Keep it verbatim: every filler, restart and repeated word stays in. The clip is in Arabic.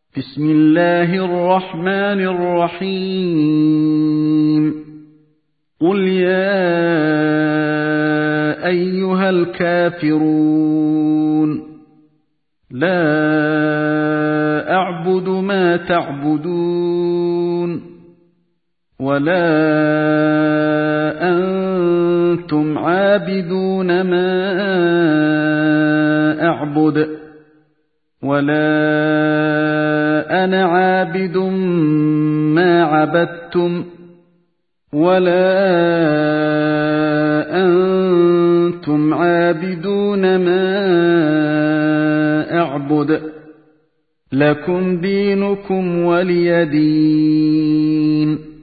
بسم الله الرحمن الرحيم قل يا أيها الكافرون لا أعبد ما تعبدون ولا أنتم عابدون ما أعبد ولا أنا عابد ما عبدتم ولا أنتم عابدون ما أعبد لكم دينكم ولي دين.